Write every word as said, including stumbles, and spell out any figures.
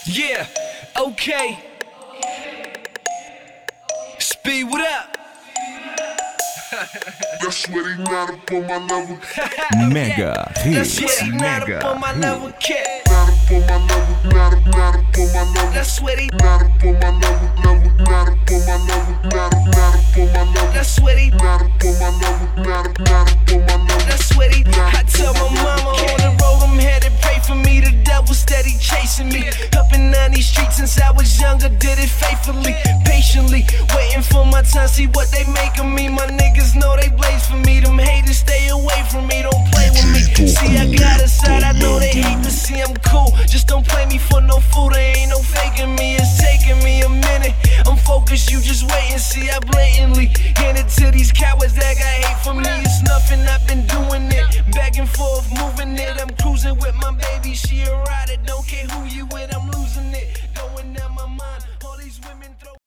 Yeah, okay. Speed, what up? That's what he not up on my level. Mega That's what hits, he not up mega on my level, hits. kid. Not up on my level. Not up, not up on my level. That's what he, Not up on my level. Level. Not up on my level. Not up, not up on my level. that's what he, Not up on my level. Not up, not up on my level. that's what he. I tell my mama on the road I'm headed, pray for me. The devil steady chasing me. Up and down these streets since I was younger, did it faithfully, patiently, waiting for my time. See what they make of me. My niggas know they blaze for me. Them haters stay away from me. Don't play with me. See I got a side, I know they hate to see I'm cool. Just don't play me for no fool.